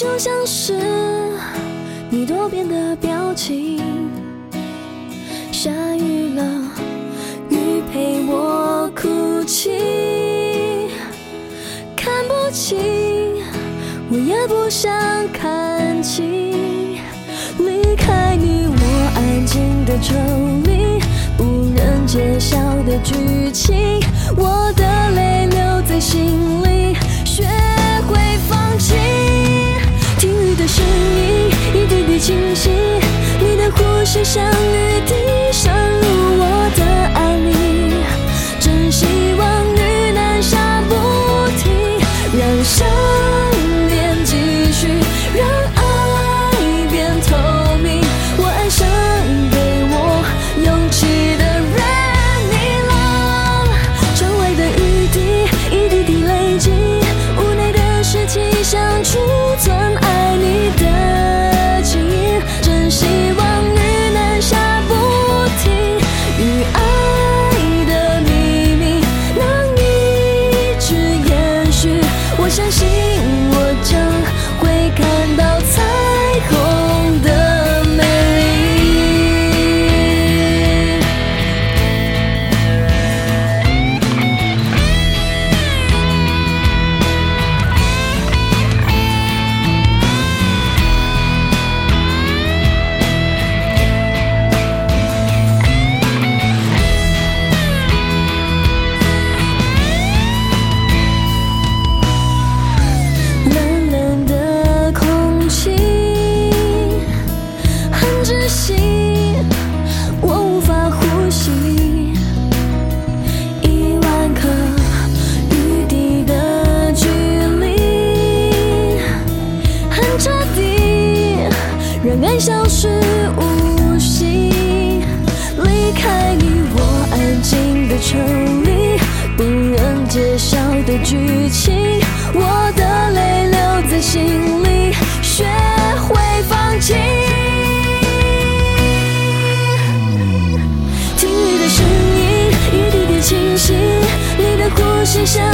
就像是你多变的表情。下雨了，雨陪我哭泣，看不清，我也不想看清。离开你，我安静的抽离，不忍揭晓的剧情，我的泪留在心里，学会放弃。听雨的声音，一滴滴清晰，你的呼吸像雨滴渗入我的爱里，真希望雨能下不停，让想念继续，让爱变透明。我爱上给我勇气的人，你了。窗外的雨滴一滴滴累积，屋内的湿气像储存爱你的记忆，真希望雨能下不停，与爱的秘密能一直延续。我相信我将会看到彩虹的美丽。冷冷的空气很窒息，我无法呼吸。10000颗雨滴的距离很彻底，让爱消失无息。离开你，我安静的抽离，不忍揭晓的剧情，我的泪留在心里，学会放弃。听雨的声音，一滴滴清晰，你的呼吸像